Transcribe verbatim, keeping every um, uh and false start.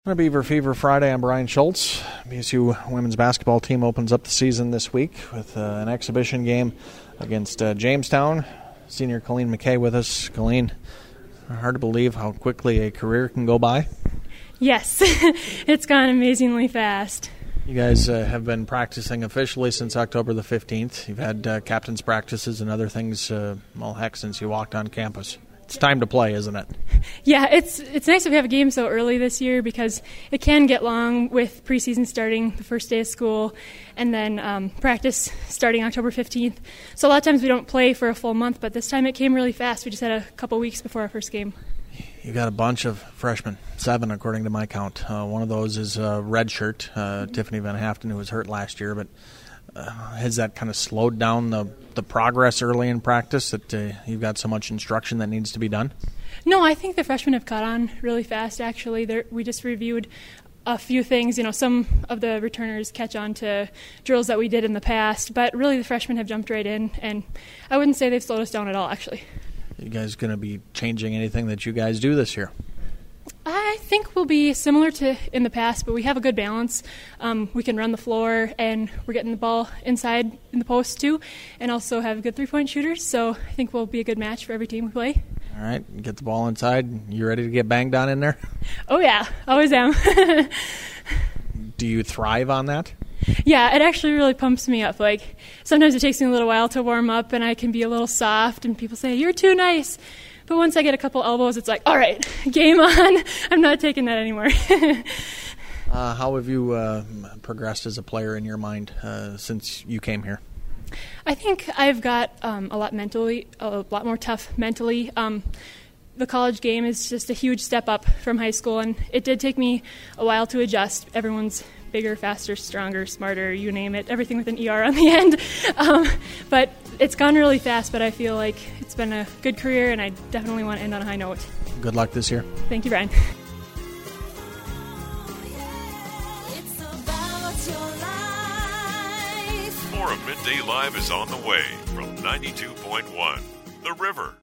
On a Beaver Fever Friday, I'm Brian Schultz. B S U women's basketball team opens up the season this week with uh, an exhibition game against uh, Jamestown. Senior Colleen McKay with us. Colleen, hard to believe how quickly a career can go by. Yes, it's gone amazingly fast. You guys uh, have been practicing officially since October the fifteenth. You've had uh, captain's practices and other things, uh, well, heck, since you walked on campus. It's time to play, isn't it? Yeah, it's it's nice if we have a game so early this year because it can get long with preseason starting the first day of school and then um, practice starting October fifteenth. So a lot of times we don't play for a full month, but this time it came really fast. We just had a couple weeks before our first game. You got a bunch of freshmen, seven according to my count. Uh, one of those is a redshirt, uh, Tiffany Van Haften, who was hurt last year, but Uh, has that kind of slowed down the, the progress early in practice that uh, you've got so much instruction that needs to be done? No, I think the freshmen have caught on really fast, actually. They're, we just reviewed a few things. You know, some of the returners catch on to drills that we did in the past, but really the freshmen have jumped right in, and I wouldn't say they've slowed us down at all, actually. Are you guys going to be changing anything that you guys do this year? I think we'll be similar to in the past, but we have a good balance. Um, we can run the floor, and we're getting the ball inside in the post, too, and also have good three-point shooters, so I think we'll be a good match for every team we play. All right, get the ball inside. You ready to get banged on in there? Oh, yeah, always am. Do you thrive on that? Yeah, it actually really pumps me up. Like, sometimes it takes me a little while to warm up, and I can be a little soft, and people say, "You're too nice." But once I get a couple elbows, it's like, all right, game on. I'm not taking that anymore. uh, how have you uh, progressed as a player in your mind uh, since you came here? I think I've got um, a lot mentally, a lot more tough mentally. Um, the college game is just a huge step up from high school, and it did take me a while to adjust. Everyone's bigger, faster, stronger, smarter, you name it, everything with an E R on the end. Um, but it's gone really fast, but I feel like it's been a good career, and I definitely want to end on a high note. Good luck this year. Thank you, Brian. More of Midday Live is on the way from ninety-two point one The River.